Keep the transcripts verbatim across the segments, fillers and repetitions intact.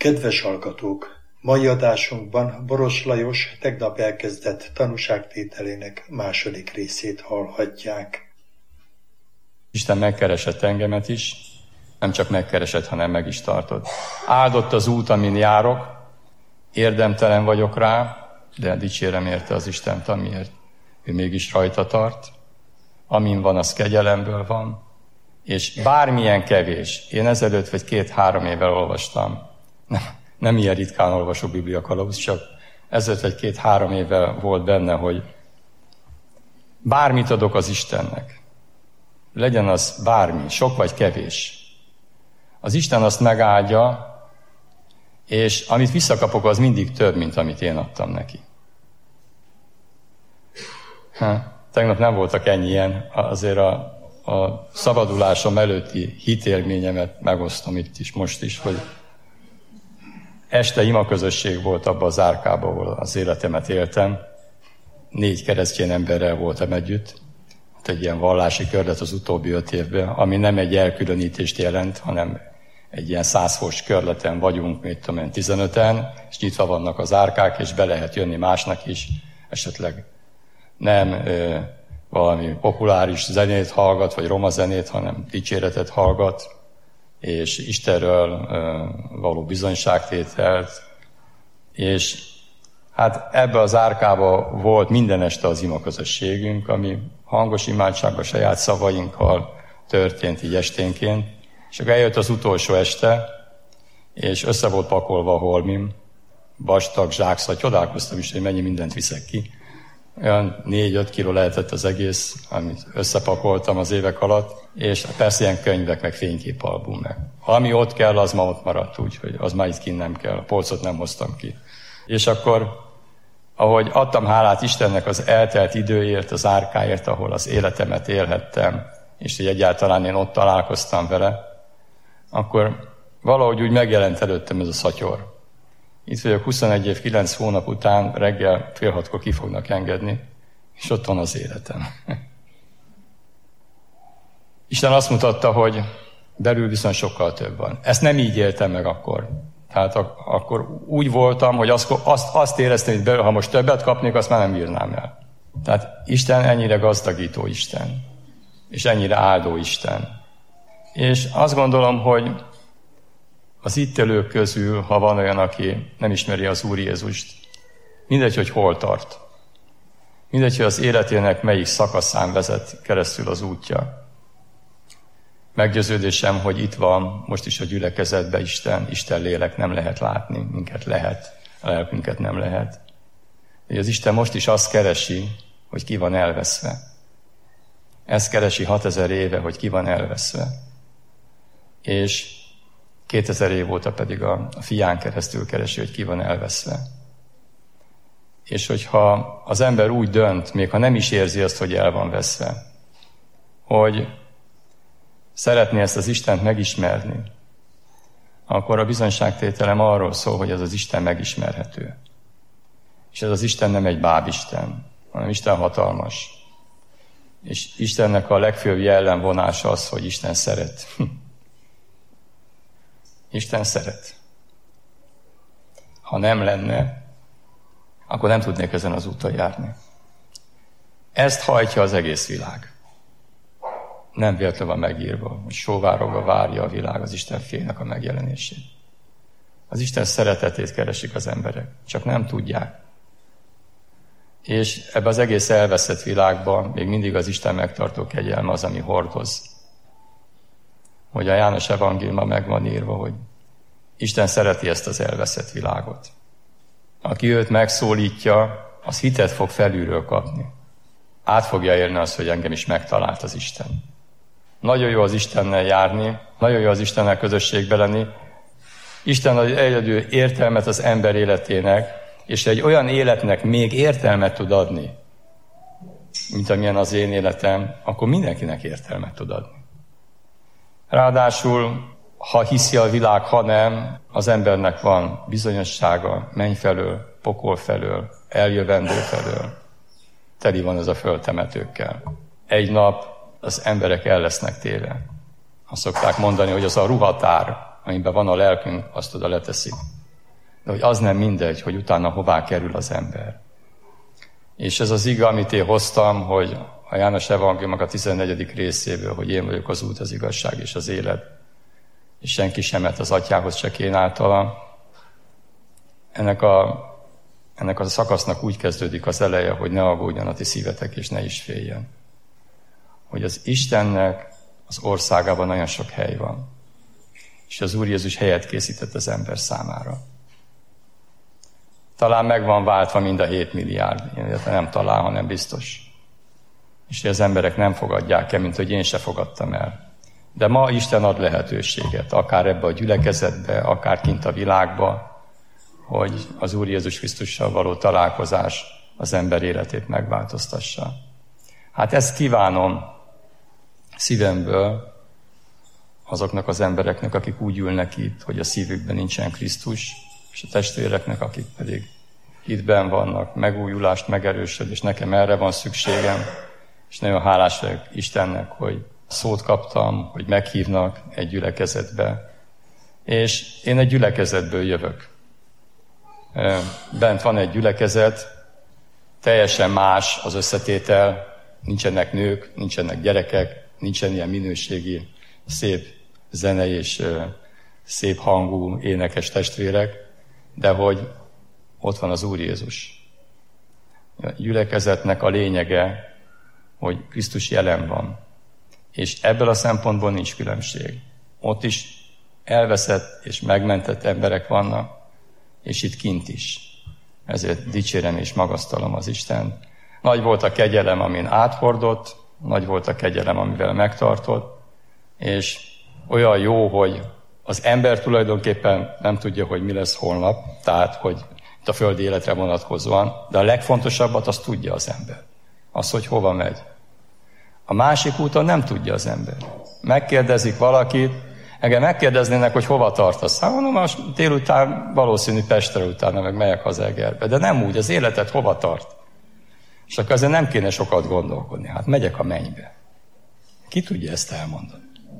Kedves hallgatók! Mai adásunkban Boros Lajos tegnap elkezdett tanúságtételének második részét hallhatják. Isten megkeresett engemet is, nem csak megkeresett, hanem meg is tartott. Áldott az út, amin járok, érdemtelen vagyok rá, de dicsérem érte az Istent, amiért ő mégis rajta tart. Amin van, az kegyelemből van, és bármilyen kevés. Én ezelőtt vagy két-három évvel olvastam, nem, nem ilyen ritkán olvasok Biblia kalauz, csak ezelőtt vagy két-három évvel volt benne, hogy bármit adok az Istennek. Legyen az bármi, sok vagy kevés. Az Isten azt megáldja, és amit visszakapok, az mindig több, mint amit én adtam neki. Ha, tegnap nem voltak ennyien, azért a, a szabadulásom előtti hitélményemet megosztom itt is, most is, hogy este imaközösség volt abban az árkában, ahol az életemet éltem. Négy keresztény emberrel voltam együtt. Egy ilyen vallási körlet az utóbbi öt évben, ami nem egy elkülönítést jelent, hanem egy ilyen százfos körleten vagyunk, mit tudom én, tizenöten, és nyitva vannak az árkák, és be lehet jönni másnak is, esetleg nem ö, valami populáris zenét hallgat, vagy roma zenét, hanem dicséretet hallgat, és Istenről ö, való bizonyságtételt, és hát ebbe az árkába volt minden este az imaközösségünk, ami hangos imádságban, saját szavainkkal történt így esténként, és akkor eljött az utolsó este, és össze volt pakolva a holmim, vastag zsákszal, csodálkoztam is, hogy mennyi mindent viszek ki. Olyan négy-öt kiló lehetett az egész, amit összepakoltam az évek alatt, és persze ilyen könyvek, meg fényképalbum, meg. Ami ott kell, az ma ott maradt, úgyhogy az már itt kint nem kell, a polcot nem hoztam ki. És akkor, ahogy adtam hálát Istennek az eltelt időért, az árkáért, ahol az életemet élhettem, és hogy egyáltalán én ott találkoztam vele, akkor valahogy úgy megjelent előttem ez a szatyor. Itt vagyok huszonegy év, kilenc hónap után, reggel fél hatkor ki fognak engedni, és ott van az életem. Isten azt mutatta, hogy belül viszont sokkal több van. Ezt nem így éltem meg akkor. Tehát ak- akkor úgy voltam, hogy azt, azt, azt éreztem, hogy belül, ha most többet kapnék, azt már nem írnám el. Tehát Isten ennyire gazdagító Isten, és ennyire áldó Isten. És azt gondolom, hogy az itt élők közül, ha van olyan, aki nem ismeri az Úr Jézust, mindegy, hogy hol tart. Mindegy, hogy az életének melyik szakaszán vezet keresztül az útja. Meggyőződésem, hogy itt van most is a gyülekezetben Isten, Isten lélek, nem lehet látni, minket lehet, a lelkünket nem lehet. De az Isten most is azt keresi, hogy ki van elveszve. Ezt keresi hatezer éve, hogy ki van elveszve. És kétezer év óta pedig a, a fián keresztül keresi, hogy ki van elveszve. És hogyha az ember úgy dönt, még ha nem is érzi azt, hogy el van veszve, hogy szeretné ezt az Istent megismerni, akkor a bizonyságtételem arról szól, hogy ez az Isten megismerhető. És ez az Isten nem egy bábisten, hanem Isten hatalmas. És Istennek a legfőbb jellemvonása az, hogy Isten szeret. Isten szeret. Ha nem lenne, akkor nem tudnék ezen az úton járni. Ezt hajtja az egész világ. Nem véletlenül van megírva, hogy sóvárogva várja a világ az Isten fiainak a megjelenését. Az Isten szeretetét keresik az emberek, csak nem tudják. És ebben az egész elveszett világban még mindig az Isten megtartó kegyelme az, ami hordoz. Hogy a János evangéliumban meg van írva, hogy Isten szereti ezt az elveszett világot. Aki őt megszólítja, az hitet fog felülről kapni. Át fogja érni azt, hogy engem is megtalált az Isten. Nagyon jó az Istennel járni, nagyon jó az Istennel közösségbe lenni. Isten ad egyedül értelmet az ember életének, és egy olyan életnek még értelmet tud adni, mint amilyen az én életem, akkor mindenkinek értelmet tud adni. Ráadásul, ha hiszi a világ, ha nem, az embernek van bizonyossága menny felől, pokol felől, eljövendő felől. Teli van ez a föld temetőkkel. egy nap az emberek el lesznek téve. Azt szokták mondani, hogy az a ruhatár, amiben van a lelkünk, azt oda leteszik. De hogy az nem mindegy, hogy utána hová kerül az ember. És ez az ige, amit én hoztam, hogy a János evangéliumnak a tizennegyedik részéből, hogy én vagyok az út, az igazság és az élet, és senki sem mehet az atyához, csak én általam. Ennek a, ennek a szakasznak úgy kezdődik az eleje, hogy ne aggódjon a ti szívetek, és ne is féljen. Hogy az Istennek az országában nagyon sok hely van. És az Úr Jézus helyet készített az ember számára. Talán meg van váltva mind a hét milliárd, illetve nem talán, hanem biztos. És hogy az emberek nem fogadják el, mint hogy én se fogadtam el. De ma Isten ad lehetőséget, akár ebbe a gyülekezetbe, akár kint a világba, hogy az Úr Jézus Krisztussal való találkozás az ember életét megváltoztassa. Hát ezt kívánom szívemből azoknak az embereknek, akik úgy ülnek itt, hogy a szívükben nincsen Krisztus, és a testvéreknek, akik pedig itt benn vannak, megújulást, megerősödést, nekem erre van szükségem, és nagyon hálás vagyok Istennek, hogy szót kaptam, hogy meghívnak egy gyülekezetbe. És én egy gyülekezetből jövök. Bent van egy gyülekezet, teljesen más az összetétel, nincsenek nők, nincsenek gyerekek, nincsen ilyen minőségi, szép zene és szép hangú énekes testvérek, de hogy ott van az Úr Jézus. A gyülekezetnek a lényege, hogy Krisztus jelen van. És ebből a szempontból nincs különbség. Ott is elveszett és megmentett emberek vannak, és itt kint is. Ezért dicsérem és magasztalom az Istent. Nagy volt a kegyelem, amin áthordott, nagy volt a kegyelem, amivel megtartott, és olyan jó, hogy az ember tulajdonképpen nem tudja, hogy mi lesz holnap, tehát, hogy itt a földi életre vonatkozóan, de a legfontosabbat azt tudja az ember. Az, hogy hova megy. A másik úton nem tudja az ember. Megkérdezik valakit, engem megkérdeznének, hogy hova tartasz. Hát mondom, most délután valószínű Pestre, utána meg megyek haza Egerbe. De nem úgy, az életet hova tart? És akkor azért nem kéne sokat gondolkodni. Hát megyek a mennybe. Ki tudja ezt elmondani?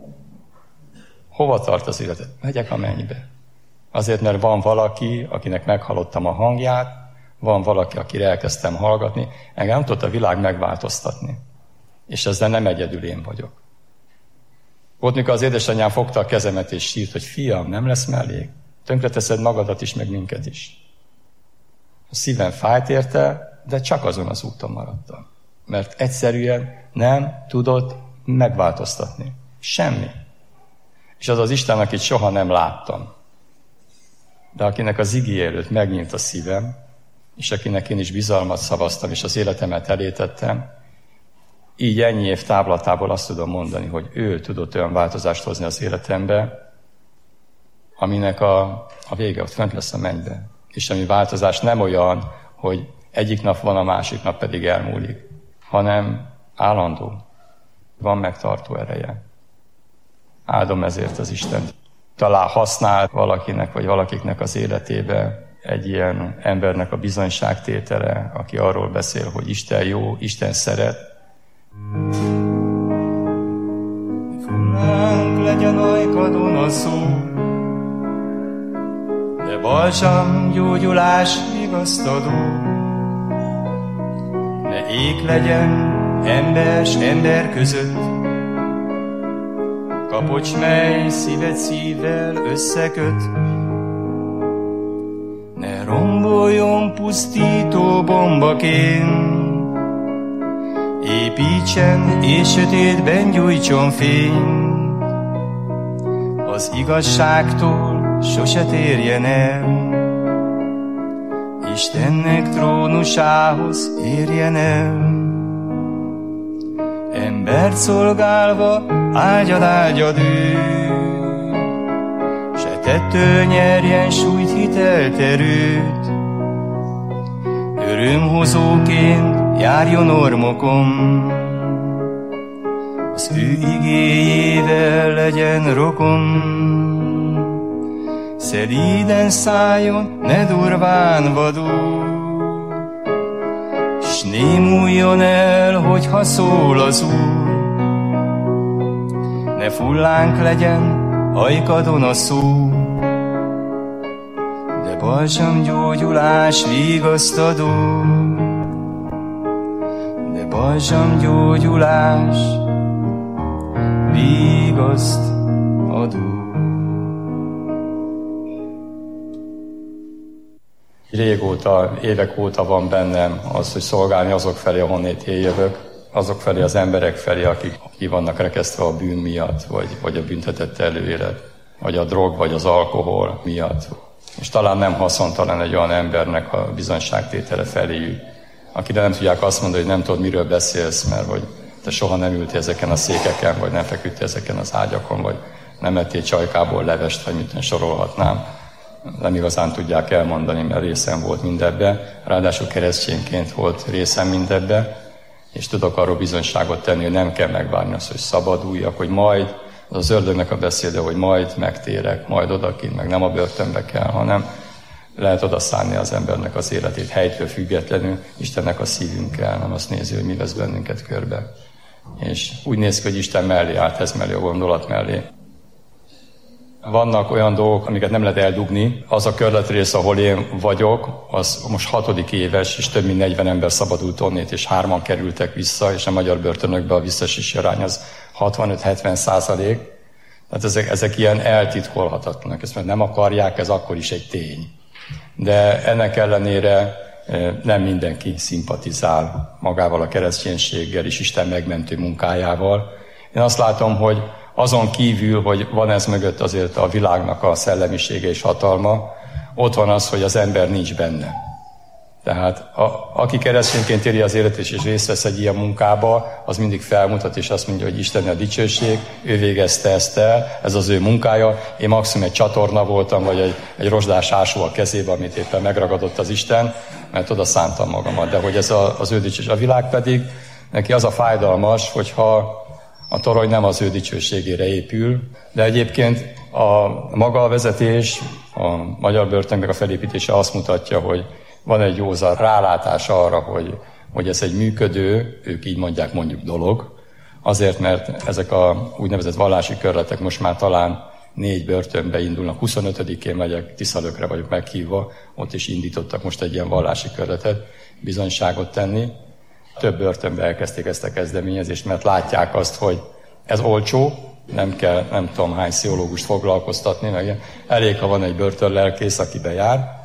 Hova tart az életet? Megyek a mennybe. Azért, mert van valaki, akinek meghallottam a hangját, van valaki, akire elkezdtem hallgatni, engem nem tudott a világ megváltoztatni. És ezzel nem egyedül én vagyok. Volt, mikor az édesanyám fogta a kezemet és sírt, hogy fiam, nem lesz mellék? Tönkreteszed magadat is, meg minket is. A szívem fájt érte, de csak azon az úton maradtam. Mert egyszerűen nem tudott megváltoztatni. Semmi. És az az Isten, akit soha nem láttam. De akinek az igéje előtt megnyílt a szívem, és akinek én is bizalmat szavaztam, és az életemet elétettem, így ennyi év távlatából azt tudom mondani, hogy ő tudott olyan változást hozni az életembe, aminek a, a vége ott fent lesz a mennybe. És ami változás nem olyan, hogy egyik nap van, a másik nap pedig elmúlik, hanem állandó. Van megtartó ereje. Áldom ezért az Istent. Talán használ valakinek, vagy valakiknek az életébe egy ilyen embernek a bizonyságtétele, aki arról beszél, hogy Isten jó, Isten szeret. Fullánk legyen ajkadon a szó, de balsam gyógyulás vigasztadó. Ne ék legyen ember s ember között, kapocs, mely szíved szívvel összeköt. Ne romboljon pusztító bombaként, építsen és sötétben gyújtson fény. Az igazságtól sose térjen el, Istennek trónusához érjen el. Embert szolgálva áldjad, áldjad ő, se tettől nyerjen súlyt, hitelt, erőt. Örömhozóként járjon ormokon, az ő igéjével legyen rokon. Szelíden szálljon, ne durván vadul, s némuljon el, hogyha szól az Úr. Ne fullánk legyen ajkadon a szó, de balzsamgyógyulás vigasztadó, de balzsamgyógyulás vigaszt adó. Régóta, évek óta van bennem az, hogy szolgálni azok felé, ahonnét én jövök, azok felé, az emberek felé, akik ki vannak rekesztve a bűn miatt, vagy, vagy a büntetett előélet, vagy a drog, vagy az alkohol miatt. És talán nem haszontalan egy olyan embernek a bizonyságtétele feléjük, akire nem tudják azt mondani, hogy nem tudod, miről beszélsz, mert hogy te soha nem ültél ezeken a székeken, vagy nem feküdtél ezeken az ágyakon, vagy nem ettél csajkából levest, vagy mit sorolhatnám. Nem igazán tudják elmondani, mert részem volt mindebbe, ráadásul keresztényként volt részem mindebbe, és tudok arról bizonyságot tenni, hogy nem kell megvárni azt, hogy szabaduljak, hogy majd, az az ördögnek a beszéde, hogy majd megtérek, majd odakint, meg nem a börtönbe kell, hanem lehet oda szánni az embernek az életét helytől függetlenül, Istennek a szívünkkel, nem azt nézi, hogy mi vesz bennünket körbe. És úgy néz ki, hogy Isten mellé állt, ez mellé, a gondolat mellé. Vannak olyan dolgok, amiket nem lehet eldugni. Az a körletrész, ahol én vagyok, az most hatodik éves, és több mint negyven ember szabadult onnét, és hárman kerültek vissza, és a magyar börtönökben a visszaesési arány az hatvanöt-hetven százalék. Tehát ezek, ezek ilyen eltitkolhatatlanak. Ezt mert nem akarják, ez akkor is egy tény. De ennek ellenére nem mindenki szimpatizál magával a kereszténységgel és Isten megmentő munkájával. Én azt látom, hogy azon kívül, hogy van ez mögött azért a világnak a szellemisége és hatalma, ott van az, hogy az ember nincs benne. Tehát a, aki keresztényként éli az életet és részt vesz egy ilyen munkába, az mindig felmutat és azt mondja, hogy Isten a dicsőség, ő végezte ezt el, ez az ő munkája. Én maximum egy csatorna voltam, vagy egy, egy rozsdás ásó a kezébe, amit éppen megragadott az Isten, mert oda szántam magamat. De hogy ez a, az ő dicsőség. A világ pedig, neki az a fájdalmas, hogyha a torony nem az ő dicsőségére épül, de egyébként a maga a vezetés, a magyar börtönnek a felépítése azt mutatja, hogy van egy józan rálátás arra, hogy, hogy ez egy működő, ők így mondják mondjuk dolog, azért, mert ezek a úgynevezett vallási körletek most már talán négy börtönbe indulnak. huszonötödikén megyek, Tiszalökre vagyok meghívva, ott is indítottak most egy ilyen vallási körletet, bizonyságot tenni. Több börtönbe elkezdték ezt a kezdeményezést, mert látják azt, hogy ez olcsó, nem kell nem tudom hány pszichológust foglalkoztatni, meg elég, ha van egy börtönlelkész, aki bejár,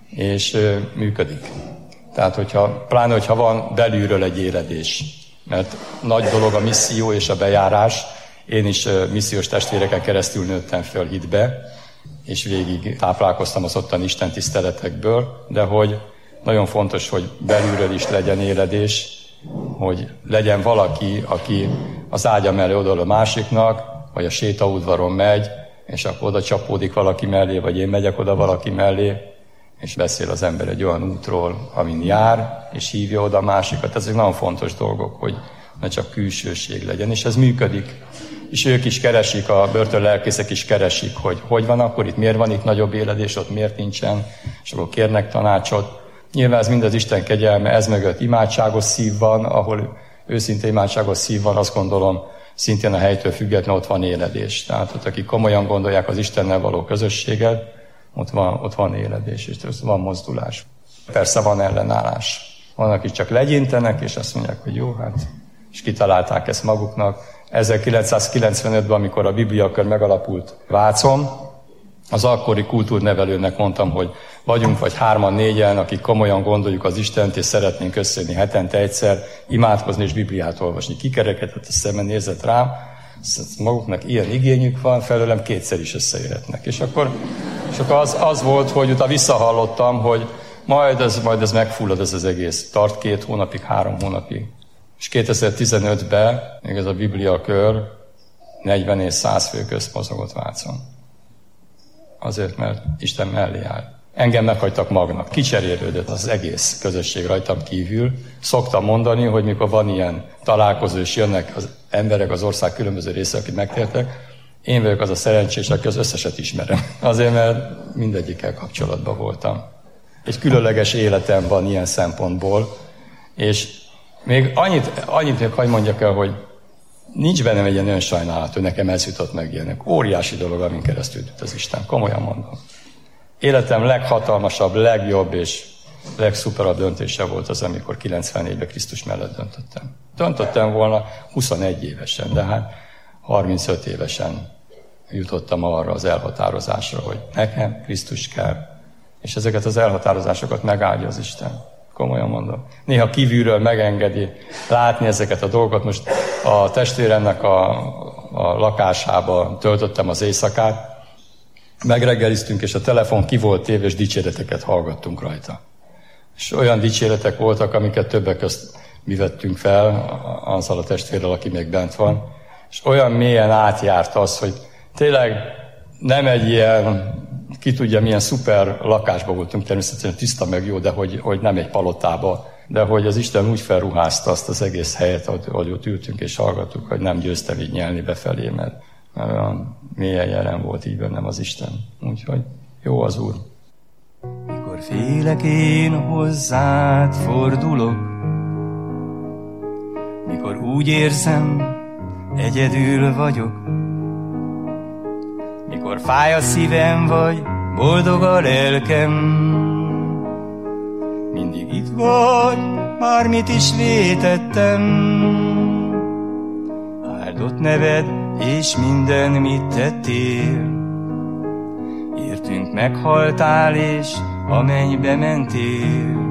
és ö, működik. Tehát, hogyha, pláne, hogyha van belülről egy éledés, mert nagy dolog a misszió és a bejárás. Én is ö, missziós testvéreken keresztül nőttem föl hitbe, és végig táplálkoztam az ottani Isten tiszteletekből, de hogy nagyon fontos, hogy belülről is legyen éledés, hogy legyen valaki, aki az ágya mellé odaáll a másiknak, vagy a sétaudvaron megy, és akkor oda csapódik valaki mellé, vagy én megyek oda valaki mellé, és beszél az ember egy olyan útról, amin jár, és hívja oda a másikat. Ezek nagyon fontos dolgok, hogy ne csak külsőség legyen, és ez működik. És ők is keresik, a börtönlelkészek is keresik, hogy hogy van akkor itt, miért van itt nagyobb éledés, ott miért nincsen, és akkor kérnek tanácsot. Nyilván ez mind az Isten kegyelme, ez mögött imádságos szív van, ahol őszintén imádságos szív van, azt gondolom, szintén a helytől függetlenül ott van éledés. Tehát ott, akik komolyan gondolják az Istennel való közösséget, ott van, ott van éledés, és van mozdulás. Persze van ellenállás. Van, akik csak legyintenek, és azt mondják, hogy jó, hát, és kitalálták ezt maguknak. ezerkilencszázkilencvenötben, amikor a Bibliakör megalapult Vácon, az akkori kultúrnevelőnek mondtam, hogy vagyunk vagy hárman, négyen, akik komolyan gondoljuk az Istent, és szeretnénk összejönni hetente egyszer, imádkozni és Bibliát olvasni. Kikerekedett a szemben, nézett rám, maguknak ilyen igényük van, felőlem kétszer is összejöhetnek. És akkor, és akkor az, az volt, hogy utána visszahallottam, hogy majd ez, majd ez megfullad ez az egész. Tart két hónapig, három hónapig. És kétezer-tizenötben még ez a Bibliakör negyven és száz fő közt mozogott Vácon. Azért, mert Isten mellé áll. Engem meghagytak magnak. Kicserélődött az egész közösség rajtam kívül. Szoktam mondani, hogy mikor van ilyen találkozó, és jönnek az emberek az ország különböző része, akik megtértek, én vagyok az a szerencsés, aki az összeset ismerem. Azért, mert mindegyikkel kapcsolatban voltam. Egy különleges életem van ilyen szempontból, és még annyit, annyit még hagy mondjak el, hogy nincs bennem egy ilyen önsajnálat, hogy nekem ez jutott meg ilyenek. Óriási dolog, amin keresztül jut az Isten. Komolyan mondom. Életem leghatalmasabb, legjobb és legszuperabb döntése volt az, amikor kilencvennégyben Krisztus mellett döntöttem. Döntöttem volna huszonegy évesen, de hát harmincöt évesen jutottam arra az elhatározásra, hogy nekem Krisztus kell. És ezeket az elhatározásokat megáldja az Isten. Komolyan mondom. Néha kívülről megengedi látni ezeket a dolgokat. Most a testvéremnek a, a lakásába töltöttem az éjszakát, megreggeliztünk, és a telefon ki volt téve, és dicséreteket hallgattunk rajta. És olyan dicséretek voltak, amiket többek közt mi vettünk fel, azzal a testvérrel, aki még bent van. És olyan mélyen átjárt az, hogy tényleg nem egy ilyen, ki tudja, milyen szuper lakásban voltunk, természetesen tiszta meg jó, de hogy, hogy nem egy palotába, de hogy az Isten úgy felruházta azt az egész helyet, ahogy ott ültünk és hallgattuk, hogy nem győztem így nyelni befelé, mert olyan mélyen jelen volt így bennem az Isten. Úgyhogy jó az Úr. Mikor félek, én hozzád fordulok, mikor úgy érzem, egyedül vagyok, mikor fáj a szívem, vagy boldog a lelkem, mindig itt vagy, bármit is vétettem. Áldott neved, és minden, mit tettél, értünk meghaltál, és a mennybe mentél.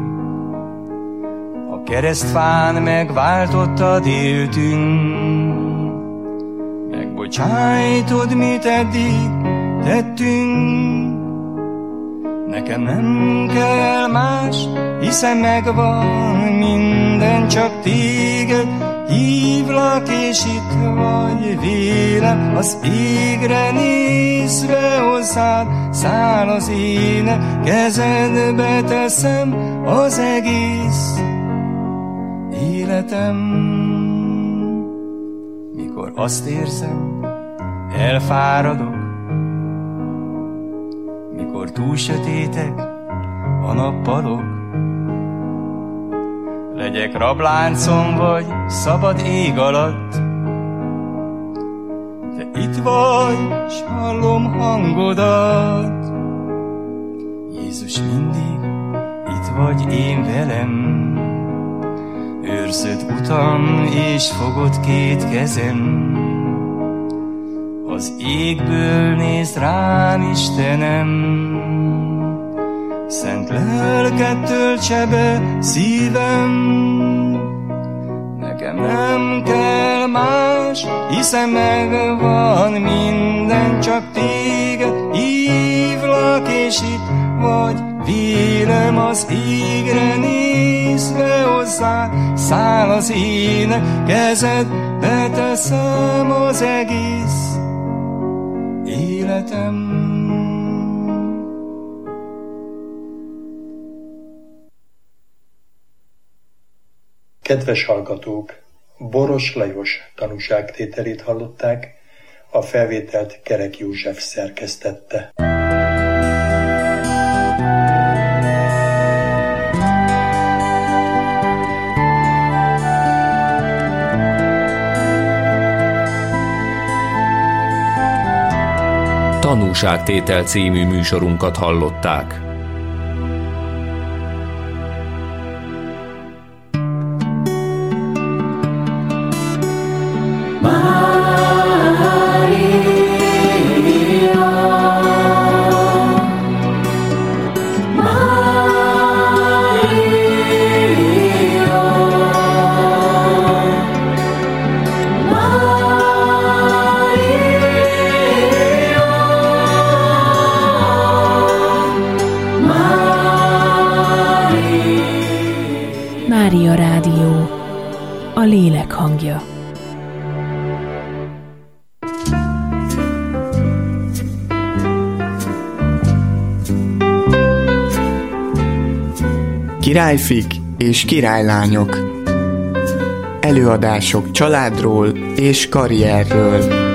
A keresztfán megváltottad éltünk, megbocsájtod, mit eddig tettünk. Nekem nem kell más, hiszen megvan minden, csak téged hívlak, és itt vagy vélem. Az égre nézve hozzád száll az éne, kezedbe teszem az egész életem. Mikor azt érzem, elfáradok, mikor túl sötétek a nappalok, legyek rabláncon vagy szabad ég alatt, te itt vagy, s hallom hangodat. Jézus, mindig itt vagy én velem, őrzöd utam, és fogod két kezem. Az égből nézd rám, Istenem, szent lelked töltse be szívem. Nekem nem kell más, hiszen megvan minden, csak téged hívlak, és itt vagy vélem. Az égre nézve hozzá száll az ének, kezedbe teszem az egész életem. Kedves hallgatók, Boros Lajos tanúságtételét hallották, a felvételt Kerek József szerkesztette. Tanúságtétel című műsorunkat hallották. Mária Rádió, a lélek hangja. Királyfik és királylányok. Előadások családról és karrierről.